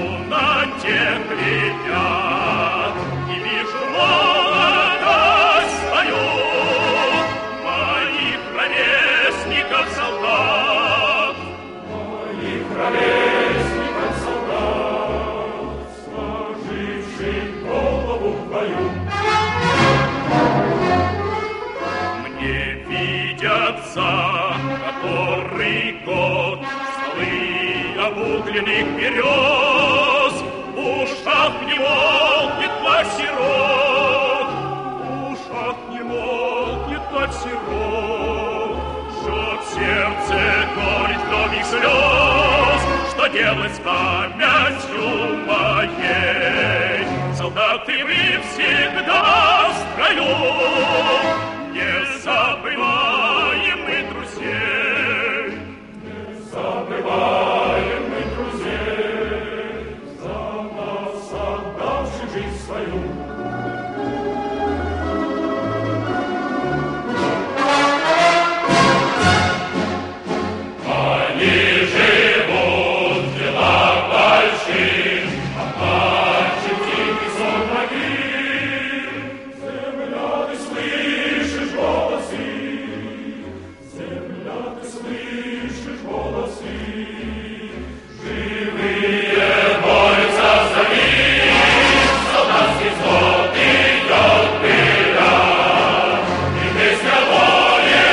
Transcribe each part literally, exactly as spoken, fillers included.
на тех ребят и вижу молодость свою, моих ровесников солдат, моих ровесников солдат, сложивших голову в бою. Мне видятся который год стволы обугленных берез, в ушах не молкнет плач сирот, в ушах не молкнет плач сирот, жжет сердце горечь кровных слез, что делать с памятью моей? Солдаты, вы всегда в строю, не забываем мы друзей, не забываем мы друзей, за нас отдавших жизнь свою. Они живут в делах больших, а плачет тихий сон могил. Земля, ты слышишь голосы, земля, ты слышишь голосы, живые борются за мир, солдатский взвод идет вперед, и песня воли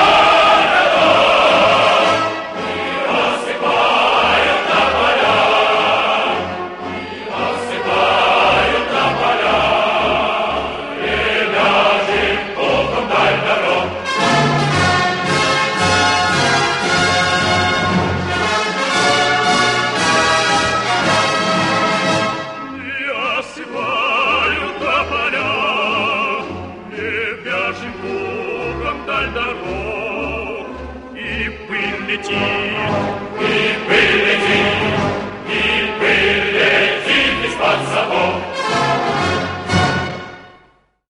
городов, и осыпают на поля, и осыпают на поля, ребяжьим пухом даль дорог. И осыпают на поля, ребяжьим пухом даль дорог. И пыль летит, и пыль